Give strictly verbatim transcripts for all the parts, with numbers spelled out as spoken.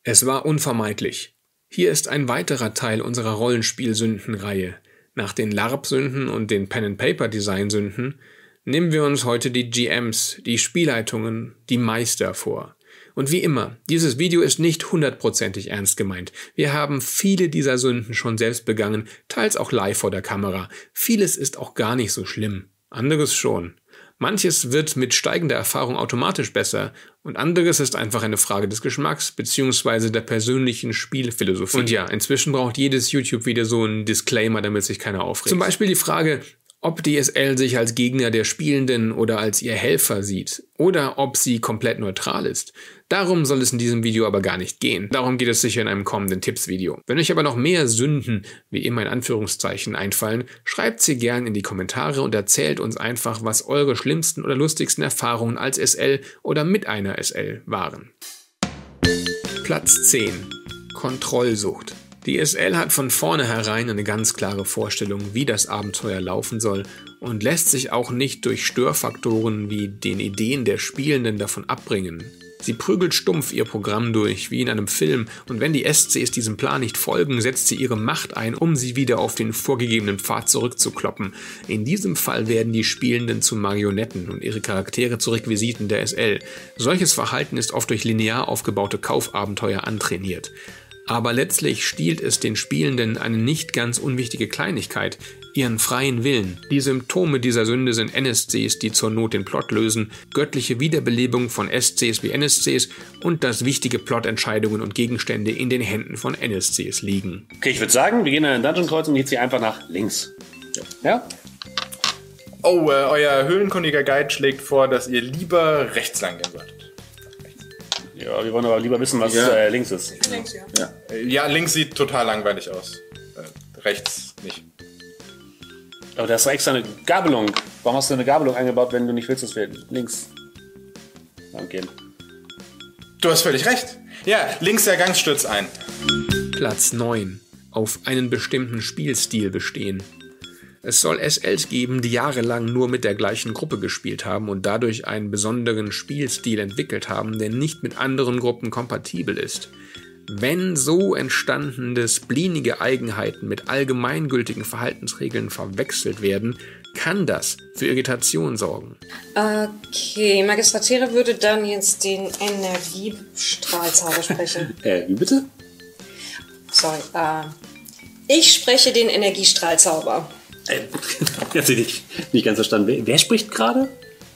Es war unvermeidlich. Hier ist ein weiterer Teil unserer Rollenspiel-Sündenreihe. Nach den LARP-Sünden und den Pen-and-Paper-Design-Sünden nehmen wir uns heute die G Ms, die Spielleitungen, die Meister vor. Und wie immer, dieses Video ist nicht hundertprozentig ernst gemeint. Wir haben viele dieser Sünden schon selbst begangen, teils auch live vor der Kamera. Vieles ist auch gar nicht so schlimm, anderes schon. Manches wird mit steigender Erfahrung automatisch besser und anderes ist einfach eine Frage des Geschmacks bzw. der persönlichen Spielphilosophie. Und ja, inzwischen braucht jedes YouTube-Video so einen Disclaimer, damit sich keiner aufregt. Zum Beispiel die Frage, ob D S L sich als Gegner der Spielenden oder als ihr Helfer sieht oder ob sie komplett neutral ist. Darum soll es in diesem Video aber gar nicht gehen. Darum geht es sicher in einem kommenden Tipps-Video. Wenn euch aber noch mehr Sünden, wie immer in Anführungszeichen, einfallen, schreibt sie gern in die Kommentare und erzählt uns einfach, was eure schlimmsten oder lustigsten Erfahrungen als S L oder mit einer S L waren. Platz zehn. Kontrollsucht. Die S L hat von vornherein eine ganz klare Vorstellung, wie das Abenteuer laufen soll und lässt sich auch nicht durch Störfaktoren wie den Ideen der Spielenden davon abbringen. Sie prügelt stumpf ihr Programm durch, wie in einem Film, und wenn die S Cs diesem Plan nicht folgen, setzt sie ihre Macht ein, um sie wieder auf den vorgegebenen Pfad zurückzukloppen. In diesem Fall werden die Spielenden zu Marionetten und ihre Charaktere zu Requisiten der S L. Solches Verhalten ist oft durch linear aufgebaute Kaufabenteuer antrainiert. Aber letztlich stiehlt es den Spielenden eine nicht ganz unwichtige Kleinigkeit, ihren freien Willen. Die Symptome dieser Sünde sind N S Cs, die zur Not den Plot lösen, göttliche Wiederbelebung von S Cs wie N S Cs und dass wichtige Plotentscheidungen und Gegenstände in den Händen von N S Cs liegen. Okay, ich würde sagen, wir gehen an den Dungeon Kreuz und jetzt hier einfach nach links. Ja? Oh, äh, euer höhlenkundiger Guide schlägt vor, dass ihr lieber rechts lang gehen solltet. Ja, wir wollen aber lieber wissen, was Ja. äh, links ist. Links, ja. Ja. ja, links sieht total langweilig aus. Äh, rechts nicht. Aber da hast du extra eine Gabelung. Warum hast du eine Gabelung eingebaut, wenn du nicht willst, dass wir links lang gehen? Du hast völlig recht. Ja, links der Gang stürzt ein. Platz neun. Auf einen bestimmten Spielstil bestehen. Es soll S Ls geben, die jahrelang nur mit der gleichen Gruppe gespielt haben und dadurch einen besonderen Spielstil entwickelt haben, der nicht mit anderen Gruppen kompatibel ist. Wenn so entstandene spleenige Eigenheiten mit allgemeingültigen Verhaltensregeln verwechselt werden, kann das für Irritation sorgen. Okay, Magistratere würde dann jetzt den Energiestrahlzauber sprechen. Äh, wie bitte? Sorry, äh, ich spreche den Energiestrahlzauber. Äh, jetzt hätte ich nicht ganz verstanden. Wer, wer spricht gerade?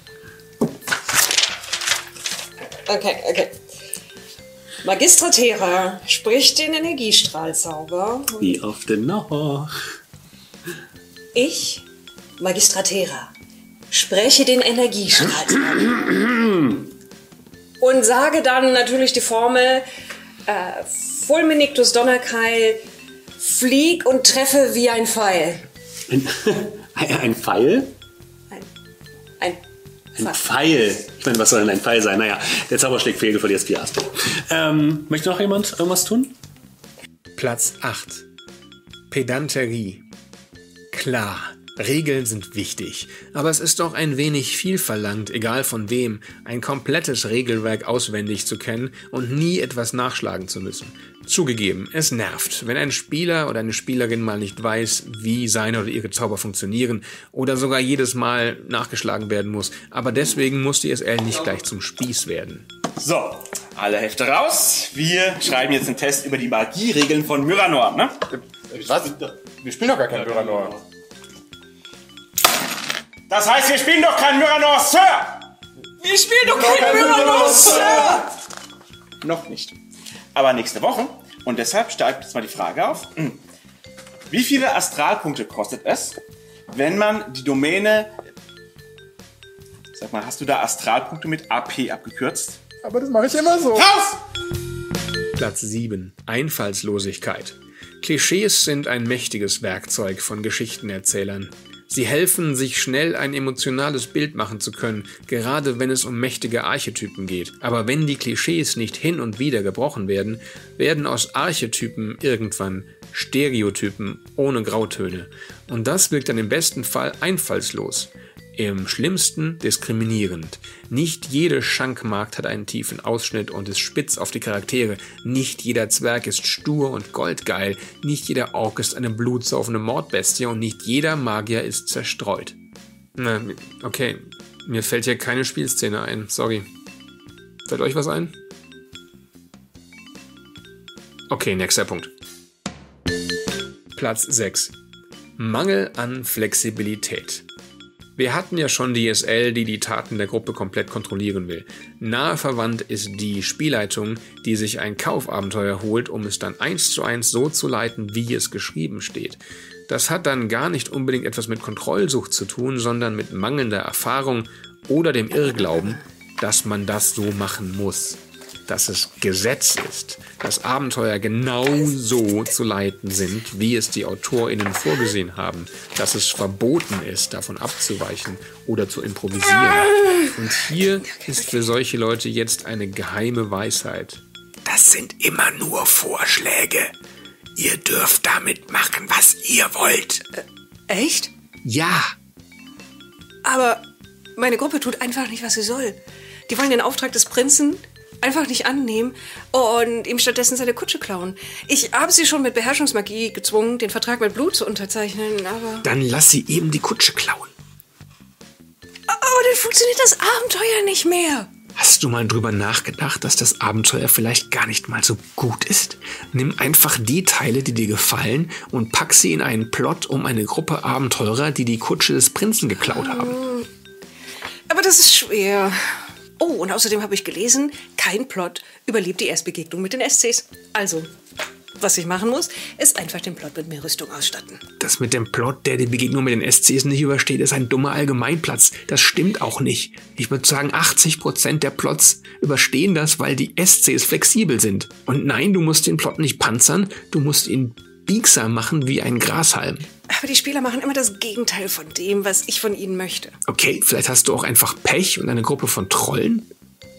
Okay, okay. Magistra Terra spricht den Energiestrahlzauber. Wie oft denn noch? Ich, Magistra Terra, spreche den Energiestrahlzauber. Und sage dann natürlich die Formel äh, Fulminictus Donnerkeil, flieg und treffe wie ein Pfeil. Ein, ein Pfeil? Ein, ein Ein Pfeil. Ich meine, was soll denn ein Pfeil sein? Naja, der Zauber schlägt fehl, du verlierst Fiasko. Ähm, möchte noch jemand irgendwas tun? Platz acht. Pedanterie. Klar, Regeln sind wichtig, aber es ist doch ein wenig viel verlangt, egal von wem, ein komplettes Regelwerk auswendig zu kennen und nie etwas nachschlagen zu müssen. Zugegeben, es nervt, wenn ein Spieler oder eine Spielerin mal nicht weiß, wie seine oder ihre Zauber funktionieren oder sogar jedes Mal nachgeschlagen werden muss, aber deswegen muss die S L nicht gleich zum Spieß werden. So, alle Hefte raus. Wir schreiben jetzt einen Test über die Magieregeln von Myranor, ne? Was? Wir spielen doch gar keinen Myranor. Das heißt, wir spielen doch keinen Myranor, Sir! Wir spielen doch kein Myranor, Sir! Noch nicht. Aber nächste Woche. Und deshalb steigt jetzt mal die Frage auf. Wie viele Astralpunkte kostet es, wenn man die Domäne... Sag mal, hast du da Astralpunkte mit A P abgekürzt? Aber das mache ich immer so. Raus! Platz sieben. Einfallslosigkeit. Klischees sind ein mächtiges Werkzeug von Geschichtenerzählern. Sie helfen, sich schnell ein emotionales Bild machen zu können, gerade wenn es um mächtige Archetypen geht. Aber wenn die Klischees nicht hin und wieder gebrochen werden, werden aus Archetypen irgendwann Stereotypen ohne Grautöne. Und das wirkt dann im besten Fall einfallslos. Im schlimmsten diskriminierend. Nicht jede Schankmagd hat einen tiefen Ausschnitt und ist spitz auf die Charaktere. Nicht jeder Zwerg ist stur und goldgeil. Nicht jeder Ork ist eine blutsaufende Mordbestie und nicht jeder Magier ist zerstreut. Na, okay, mir fällt hier keine Spielszene ein, sorry. Fällt euch was ein? Okay, nächster Punkt. Platz sechs. Mangel an Flexibilität. Wir hatten ja schon die S L, die die Taten der Gruppe komplett kontrollieren will. Nahe verwandt ist die Spielleitung, die sich ein Kaufabenteuer holt, um es dann eins zu eins so zu leiten, wie es geschrieben steht. Das hat dann gar nicht unbedingt etwas mit Kontrollsucht zu tun, sondern mit mangelnder Erfahrung oder dem Irrglauben, dass man das so machen muss. Dass es Gesetz ist, dass Abenteuer genau so zu leiten sind, wie es die AutorInnen vorgesehen haben, dass es verboten ist, davon abzuweichen oder zu improvisieren. Und hier ist für solche Leute jetzt eine geheime Weisheit. Das sind immer nur Vorschläge. Ihr dürft damit machen, was ihr wollt. Äh, echt? Ja. Aber meine Gruppe tut einfach nicht, was sie soll. Die wollen den Auftrag des Prinzen einfach nicht annehmen und ihm stattdessen seine Kutsche klauen. Ich habe sie schon mit Beherrschungsmagie gezwungen, den Vertrag mit Blut zu unterzeichnen, aber... Dann lass sie eben die Kutsche klauen. Aber dann funktioniert das Abenteuer nicht mehr. Hast du mal drüber nachgedacht, dass das Abenteuer vielleicht gar nicht mal so gut ist? Nimm einfach die Teile, die dir gefallen und pack sie in einen Plot um eine Gruppe Abenteurer, die die Kutsche des Prinzen geklaut haben. Aber das ist schwer. Oh, und außerdem habe ich gelesen, kein Plot überlebt die Erstbegegnung mit den S Cs. Also, was ich machen muss, ist einfach den Plot mit mehr Rüstung ausstatten. Das mit dem Plot, der die Begegnung mit den S Cs nicht übersteht, ist ein dummer Allgemeinplatz. Das stimmt auch nicht. Ich würde sagen, achtzig Prozent der Plots überstehen das, weil die S Cs flexibel sind. Und nein, du musst den Plot nicht panzern, du musst ihn biegsam machen wie ein Grashalm. Aber die Spieler machen immer das Gegenteil von dem, was ich von ihnen möchte. Okay, vielleicht hast du auch einfach Pech und eine Gruppe von Trollen?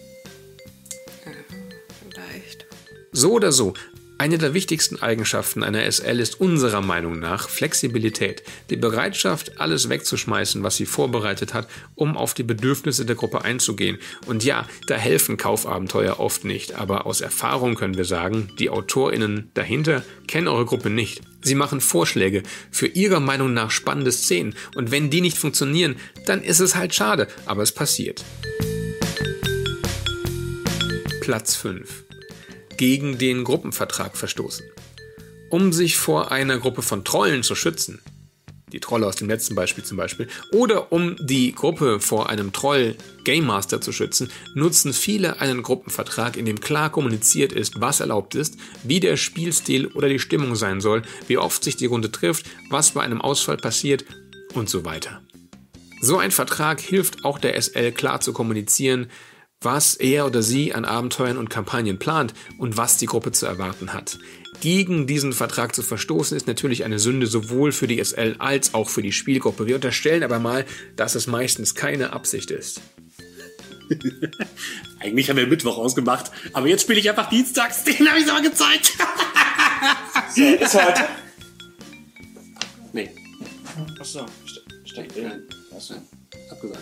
Ja, vielleicht. So oder so. Eine der wichtigsten Eigenschaften einer S L ist unserer Meinung nach Flexibilität. Die Bereitschaft, alles wegzuschmeißen, was sie vorbereitet hat, um auf die Bedürfnisse der Gruppe einzugehen. Und ja, da helfen Kaufabenteuer oft nicht, aber aus Erfahrung können wir sagen, die AutorInnen dahinter kennen eure Gruppe nicht. Sie machen Vorschläge für ihrer Meinung nach spannende Szenen und wenn die nicht funktionieren, dann ist es halt schade, aber es passiert. Platz fünf. Gegen den Gruppenvertrag verstoßen. Um sich vor einer Gruppe von Trollen zu schützen, die Trolle aus dem letzten Beispiel zum Beispiel, oder um die Gruppe vor einem Troll-Game Master zu schützen, nutzen viele einen Gruppenvertrag, in dem klar kommuniziert ist, was erlaubt ist, wie der Spielstil oder die Stimmung sein soll, wie oft sich die Runde trifft, was bei einem Ausfall passiert und so weiter. So ein Vertrag hilft auch der S L klar zu kommunizieren, was er oder sie an Abenteuern und Kampagnen plant und was die Gruppe zu erwarten hat. Gegen diesen Vertrag zu verstoßen ist natürlich eine Sünde sowohl für die S L als auch für die Spielgruppe. Wir unterstellen aber mal, dass es meistens keine Absicht ist. Eigentlich haben wir Mittwoch ausgemacht, aber jetzt spiele ich einfach dienstags. Den habe ich so gezeigt. So, ist heute. Nee, Achso, steck nein, drin. was denn? Abgesagt.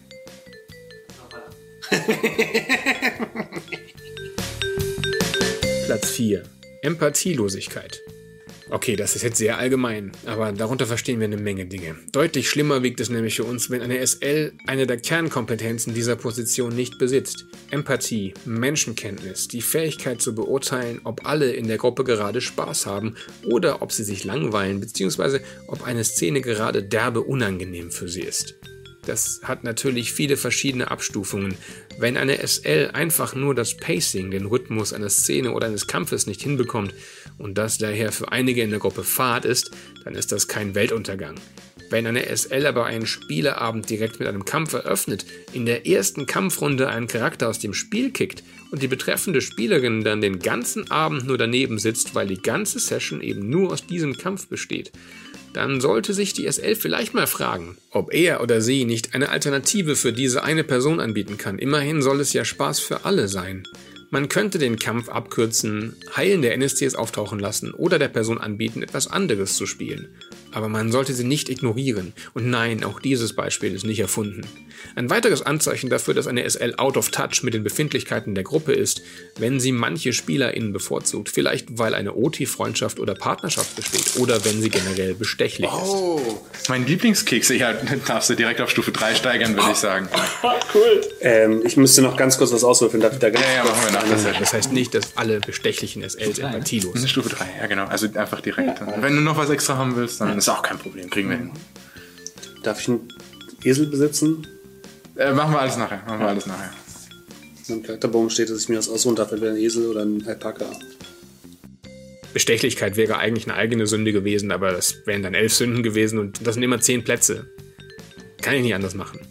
Platz vier. Empathielosigkeit. Okay, das ist jetzt sehr allgemein, aber darunter verstehen wir eine Menge Dinge. Deutlich schlimmer wiegt es nämlich für uns, wenn eine S L eine der Kernkompetenzen dieser Position nicht besitzt. Empathie, Menschenkenntnis, die Fähigkeit zu beurteilen, ob alle in der Gruppe gerade Spaß haben oder ob sie sich langweilen, beziehungsweise ob eine Szene gerade derbe unangenehm für sie ist. Das hat natürlich viele verschiedene Abstufungen. Wenn eine S L einfach nur das Pacing, den Rhythmus einer Szene oder eines Kampfes nicht hinbekommt und das daher für einige in der Gruppe fad ist, dann ist das kein Weltuntergang. Wenn eine S L aber einen Spieleabend direkt mit einem Kampf eröffnet, in der ersten Kampfrunde einen Charakter aus dem Spiel kickt und die betreffende Spielerin dann den ganzen Abend nur daneben sitzt, weil die ganze Session eben nur aus diesem Kampf besteht, dann sollte sich die S L vielleicht mal fragen, ob er oder sie nicht eine Alternative für diese eine Person anbieten kann. Immerhin soll es ja Spaß für alle sein. Man könnte den Kampf abkürzen, heilende N S Cs auftauchen lassen oder der Person anbieten, etwas anderes zu spielen. Aber man sollte sie nicht ignorieren. Und nein, auch dieses Beispiel ist nicht erfunden. Ein weiteres Anzeichen dafür, dass eine S L out of touch mit den Befindlichkeiten der Gruppe ist, wenn sie manche SpielerInnen bevorzugt. Vielleicht, weil eine O T-Freundschaft oder Partnerschaft besteht. Oder wenn sie generell bestechlich ist. Oh, mein Lieblingskeks. Ja, darfst du direkt auf Stufe drei steigern, würde ich sagen. Cool. Ähm, ich müsste noch ganz kurz was auswürfeln. Darf ich da ganz Ja, ja, machen wir nach. Das Das heißt nicht, dass alle bestechlichen S Ls empathielos ist sind. Stufe drei, ja genau. Also einfach direkt. Wenn du noch was extra haben willst, dann ist auch kein Problem. Kriegen wir hin. Darf ich einen Esel besitzen? Äh, machen wir alles nachher. Machen wir alles nachher. Im Charakterbaum steht, dass ich mir das aussuchen darf, entweder ein Esel oder ein Alpaka. Bestechlichkeit wäre eigentlich eine eigene Sünde gewesen, aber das wären dann elf Sünden gewesen und das sind immer zehn Plätze. Kann ich nicht anders machen.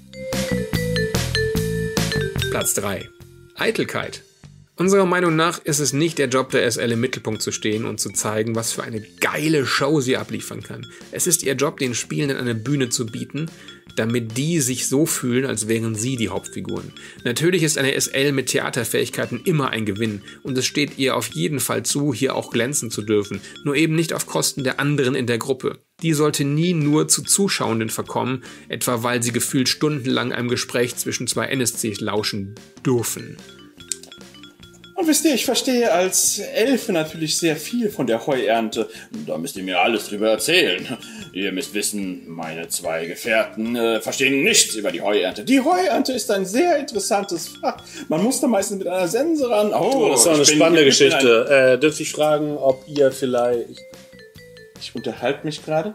Platz drei. Eitelkeit. Unserer Meinung nach ist es nicht der Job der S L im Mittelpunkt zu stehen und zu zeigen, was für eine geile Show sie abliefern kann. Es ist ihr Job, den Spielenden eine Bühne zu bieten, damit die sich so fühlen, als wären sie die Hauptfiguren. Natürlich ist eine S L mit Theaterfähigkeiten immer ein Gewinn und es steht ihr auf jeden Fall zu, hier auch glänzen zu dürfen, nur eben nicht auf Kosten der anderen in der Gruppe. Die sollte nie nur zu Zuschauenden verkommen, etwa weil sie gefühlt stundenlang einem Gespräch zwischen zwei N S Cs lauschen dürfen. Und wisst ihr, ich verstehe als Elfe natürlich sehr viel von der Heuernte. Da müsst ihr mir alles drüber erzählen. Ihr müsst wissen, meine zwei Gefährten äh, verstehen nichts über die Heuernte. Die Heuernte ist ein sehr interessantes Fach. Man muss da meistens mit einer Sense ran. Oh, das ist doch eine ich bin- spannende ich bin ein- Geschichte. Äh, dürfte ich fragen, ob ihr vielleicht... Ich unterhalte mich gerade.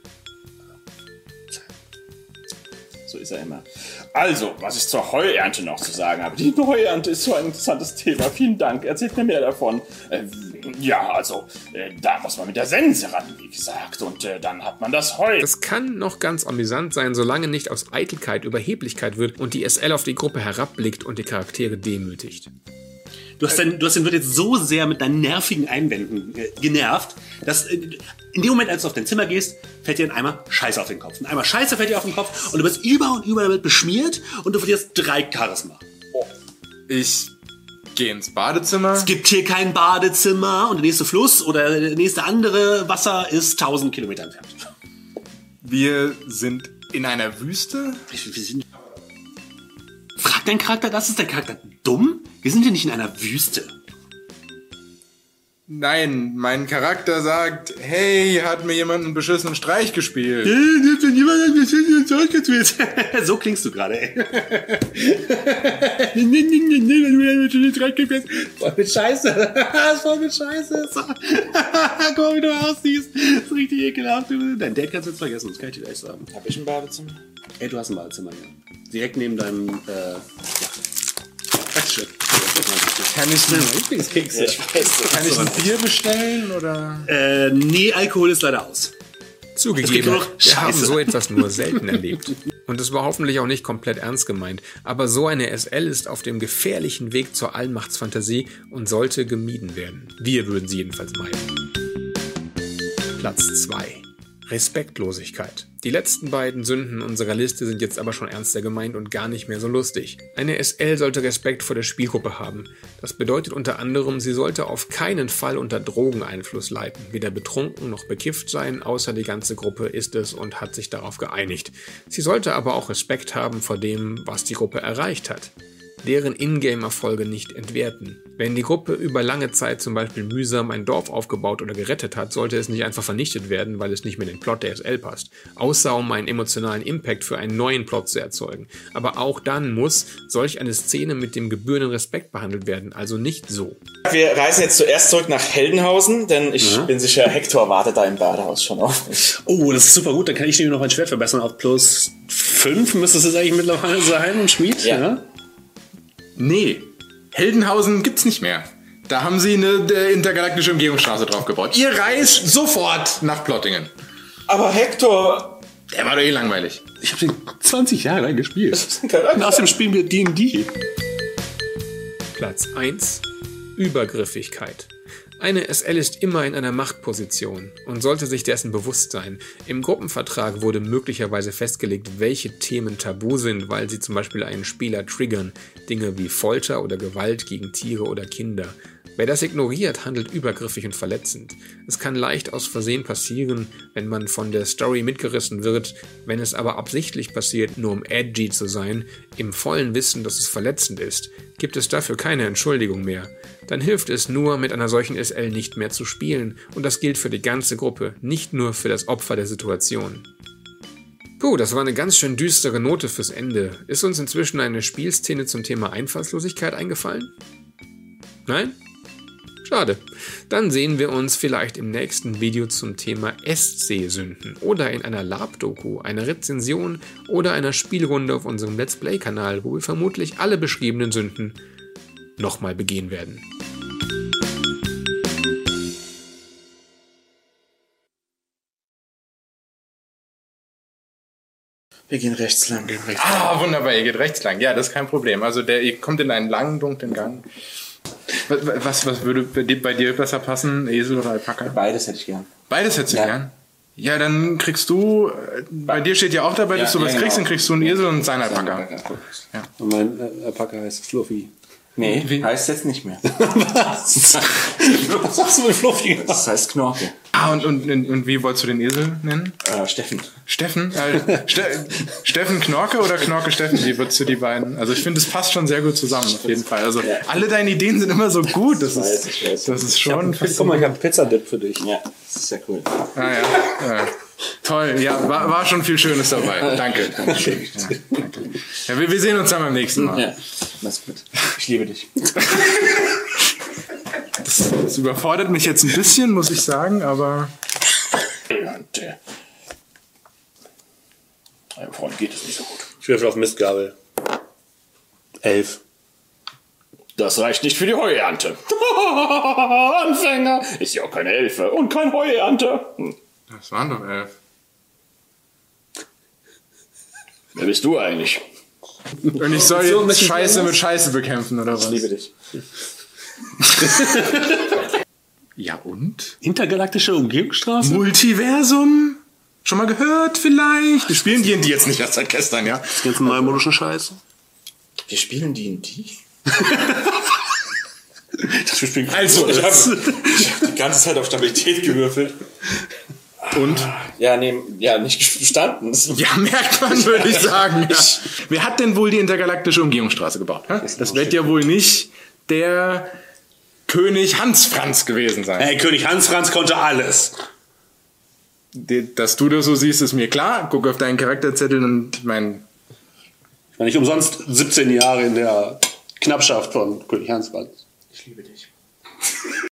So ist er immer. Also, was ich zur Heuernte noch zu sagen habe. Die Heuernte ist so ein interessantes Thema. Vielen Dank. Erzählt mir mehr davon. Äh, ja, also, äh, da muss man mit der Sense ran, wie gesagt. Und äh, dann hat man das Heu. Das kann noch ganz amüsant sein, solange nicht aus Eitelkeit Überheblichkeit wird und die S L auf die Gruppe herabblickt und die Charaktere demütigt. Du hast, den, du hast den Wirt jetzt so sehr mit deinen nervigen Einwänden äh, genervt, dass äh, in dem Moment, als du auf dein Zimmer gehst, fällt dir ein Eimer Scheiße auf den Kopf. Ein Eimer Scheiße fällt dir auf den Kopf und du wirst über und über damit beschmiert und du verlierst drei Charisma. Ich gehe ins Badezimmer. Es gibt hier kein Badezimmer und der nächste Fluss oder der nächste andere Wasser ist tausend Kilometer entfernt. Wir sind in einer Wüste. Wir sind Fragt dein Charakter das? Ist der Charakter dumm? Wir sind hier nicht in einer Wüste. Nein, mein Charakter sagt, hey, hat mir jemand einen beschissenen Streich gespielt. So klingst du gerade, ey. Voll mit Scheiße. Voll mit Scheiße. Guck mal, wie du aussiehst. Das ist richtig ekelhaft. Dein Dad kannst du jetzt vergessen, das kann ich dir gleich sagen. Hab ich ein Badezimmer? Ey, du hast ein Badezimmer, ja. Direkt neben deinem, äh, ja. Shit. Kann ich ein, Lieblingskekse. Ich weiß. kann ich ein Bier bestellen oder? Äh, nee, Alkohol ist leider aus. Zugegeben, nur noch wir haben Scheiße. so etwas nur selten erlebt. Und es war hoffentlich auch nicht komplett ernst gemeint. Aber so eine S L ist auf dem gefährlichen Weg zur Allmachtsfantasie und sollte gemieden werden. Wir würden sie jedenfalls meiden. Platz zwei. Respektlosigkeit. Die letzten beiden Sünden unserer Liste sind jetzt aber schon ernster gemeint und gar nicht mehr so lustig. Eine S L sollte Respekt vor der Spielgruppe haben. Das bedeutet unter anderem, sie sollte auf keinen Fall unter Drogeneinfluss leiden, weder betrunken noch bekifft sein, außer die ganze Gruppe ist es und hat sich darauf geeinigt. Sie sollte aber auch Respekt haben vor dem, was die Gruppe erreicht hat. Deren Ingame-Erfolge nicht entwerten. Wenn die Gruppe über lange Zeit zum Beispiel mühsam ein Dorf aufgebaut oder gerettet hat, sollte es nicht einfach vernichtet werden, weil es nicht mehr in den Plot der S L passt. Außer um einen emotionalen Impact für einen neuen Plot zu erzeugen. Aber auch dann muss solch eine Szene mit dem gebührenden Respekt behandelt werden, also nicht so. Wir reisen jetzt zuerst zurück nach Heldenhausen, denn ich bin sicher, Hector wartet da im Badehaus schon auf mich. Oh, das ist super gut. Dann kann ich nämlich noch mein Schwert verbessern auf plus fünf. Müsste es jetzt eigentlich mittlerweile sein und Schmied? Ja. Ja. Nee, Heldenhausen gibt's nicht mehr. Da haben sie eine äh, intergalaktische Umgehungsstraße drauf gebaut. Ihr reist sofort nach Plottingen. Aber Hector... Der war doch eh langweilig. Ich habe den zwanzig Jahre lang gespielt. Und außerdem spielen wir D und D. Platz eins. Übergriffigkeit. Eine S L ist immer in einer Machtposition und sollte sich dessen bewusst sein. Im Gruppenvertrag wurde möglicherweise festgelegt, welche Themen tabu sind, weil sie zum Beispiel einen Spieler triggern. Dinge wie Folter oder Gewalt gegen Tiere oder Kinder. Wer das ignoriert, handelt übergriffig und verletzend. Es kann leicht aus Versehen passieren, wenn man von der Story mitgerissen wird, wenn es aber absichtlich passiert, nur um edgy zu sein, im vollen Wissen, dass es verletzend ist, gibt es dafür keine Entschuldigung mehr. Dann hilft es nur, mit einer solchen S L nicht mehr zu spielen, und das gilt für die ganze Gruppe, nicht nur für das Opfer der Situation. Puh, das war eine ganz schön düstere Note fürs Ende. Ist uns inzwischen eine Spielszene zum Thema Einfallslosigkeit eingefallen? Nein? Schade. Dann sehen wir uns vielleicht im nächsten Video zum Thema S C-Sünden oder in einer Lab-Doku, einer Rezension oder einer Spielrunde auf unserem Let's Play-Kanal, wo wir vermutlich alle beschriebenen Sünden nochmal begehen werden. Wir gehen rechts lang. Ah, wunderbar, ihr geht rechts lang. Ja, das ist kein Problem. Also der, ihr kommt in einen langen, dunklen Gang. Was, was, was würde bei dir, bei dir besser passen? Esel oder Alpaka? Beides hätte ich gern. Beides hättest du Ja. gern? Ja, dann kriegst du, bei dir steht ja auch dabei, dass Ja, du was ja, kriegst, genau. dann kriegst du einen Esel und seinen Alpaka. Und mein äh, Alpaka heißt Fluffy. Nee, Wie? heißt jetzt nicht mehr. Was? Was sagst du mit Fluffy? Das heißt Knorke. Ah, und, und, und, und wie wolltest du den Esel nennen? Äh, Steffen. Steffen? Äh, Ste Steffen Knorke oder Knorke Steffen? Wie würdest du die beiden? Also ich finde, es passt schon sehr gut zusammen, auf jeden Fall. Also alle deine Ideen sind immer so gut. Das ist, ich weiß. das ist schon fast. Guck mal, ich habe einen Pizzadip für dich. Ja, das ist ja cool. Ah, ja. Ja. Toll, ja, war, war schon viel Schönes dabei. Danke. Dankeschön. Ja, danke. Ja, wir, wir sehen uns dann beim nächsten Mal. Ja, mach's gut. Ich liebe dich. Das, das überfordert mich jetzt ein bisschen, muss ich sagen, aber Und, äh, meinem Freund geht es nicht so gut. Ich würfel auf Mistgabel. Elf. Das reicht nicht für die Heuernte. Anfänger. Ist ja auch keine Elfe und kein Heuernte. Hm. das waren doch elf. Wer bist du eigentlich? Und ich soll So, jetzt möchten Sie Scheiße irgendwas? mit Scheiße bekämpfen, oder was? Ich liebe dich. Ja, und? Intergalaktische Umgehungsstraße? Multiversum? Schon mal gehört vielleicht? Wir spielen D und D jetzt nicht erst seit gestern, ja? Das ganze neumodische Scheiße. Wir spielen D und D? Das wir spielen Also, ich habe hab die ganze Zeit auf Stabilität gewürfelt. Und? Ja, nee, ja, nicht gestanden. Das Ja, merkt man, würde ich sagen. Ja. Wer hat denn wohl die intergalaktische Umgehungsstraße gebaut? hä? Das wird ja wohl nicht der König Hans Franz gewesen sein. Hey, König Hans Franz konnte alles. Die- Dass du das so siehst, ist mir klar. Guck auf deinen Charakterzettel und mein... Ich war nicht umsonst siebzehn Jahre in der Knappschaft von König Hans Franz. Ich liebe dich.